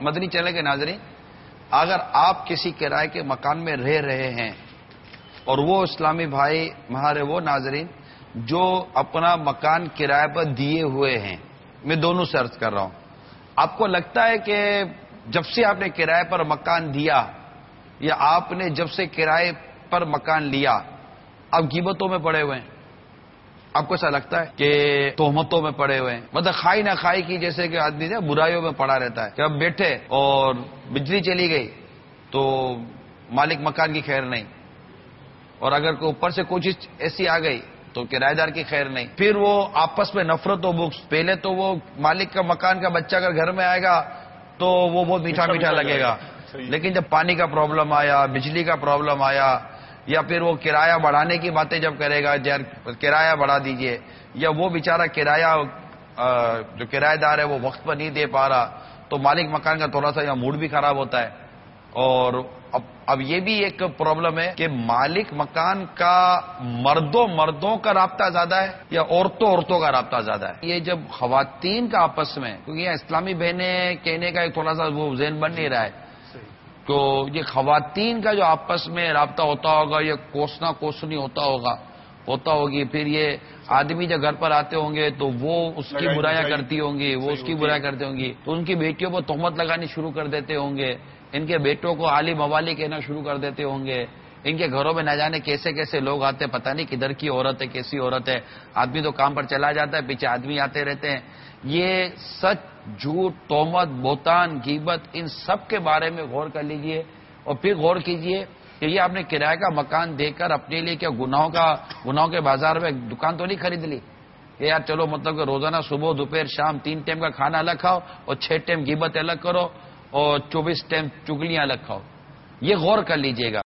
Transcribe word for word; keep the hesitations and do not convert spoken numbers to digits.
مدنی channel کے ناظرین، اگر آپ کسی کرائے کے مکان میں رہ رہے ہیں اور وہ اسلامی بھائی ہمارے وہ ناظرین جو اپنا مکان کرائے پر دیے ہوئے ہیں، میں دونوں سے عرض کر رہا ہوں، آپ کو لگتا ہے کہ جب سے آپ نے کرائے پر مکان دیا یا آپ نے جب سے کرائے پر مکان لیا آپ غیبتوں میں پڑے ہوئے ہیں؟ آپ کو ایسا لگتا ہے کہ تہمتوں میں پڑے ہوئے ہیں؟ مطلب کھائی نہ کھائی کی جیسے کہ آدمی سے برائیوں میں پڑا رہتا ہے کہ اب بیٹھے اور بجلی چلی گئی تو مالک مکان کی خیر نہیں، اور اگر کوئی اوپر سے کوئی چیز ایسی آ گئی تو کرایہ دار کی خیر نہیں، پھر وہ آپس میں نفرت و بغض۔ پہلے تو وہ مالک کا مکان کا بچہ اگر گھر میں آئے گا تو وہ بہت میٹھا میٹھا لگے گا، لیکن جب پانی کا پرابلم آیا، بجلی کا پرابلم آیا، یا پھر وہ کرایہ بڑھانے کی باتیں جب کرے گا، کرایہ بڑھا دیجئے، یا وہ بیچارہ کرایہ جو کرایہ دار ہے وہ وقت پر نہیں دے پا رہا، تو مالک مکان کا تھوڑا سا یا موڈ بھی خراب ہوتا ہے۔ اور اب اب یہ بھی ایک پرابلم ہے کہ مالک مکان کا مردوں مردوں کا رابطہ زیادہ ہے یا عورتوں عورتوں کا رابطہ زیادہ ہے؟ یہ جب خواتین کا آپس میں، کیونکہ یہ اسلامی بہنیں کہنے کا ایک تھوڑا سا وہ ذہن بن نہیں رہا ہے، تو یہ خواتین کا جو آپس میں رابطہ ہوتا ہوگا، یہ کوسنا کوسنی ہوتا ہوگا ہوتا ہوگی، پھر یہ آدمی جب گھر پر آتے ہوں گے تو وہ اس کی برائیاں کرتی ہوں گی، وہ اس کی برائیاں کرتے ہوں گی، تو ان کی بیٹیوں پر تہمت لگانی شروع کر دیتے ہوں گے، ان کے بیٹوں کو عالی موالی کہنا شروع کر دیتے ہوں گے، ان کے گھروں میں نہ جانے کیسے کیسے لوگ آتے ہیں، پتہ نہیں کدھر کی عورت ہے، کیسی عورت ہے، آدمی تو کام پر چلا جاتا ہے، پیچھے آدمی آتے رہتے ہیں۔ یہ سچ، جھوٹ، تہمت، بہتان، غیبت، ان سب کے بارے میں غور کر لیجئے، اور پھر غور کیجئے کہ یہ آپ نے کرایہ کا مکان دے کر اپنے لیے کیا گناہوں کا گناہوں کے بازار میں دکان تو نہیں خرید لی کہ یار چلو مطلب کہ روزانہ صبح دوپہر شام تین ٹائم کا کھانا الگ کھاؤ اور چھ ٹائم غیبت الگ کرو اور چوبیس ٹائم چگلیاں الگ کھاؤ؟ یہ غور کر لیجئے گا۔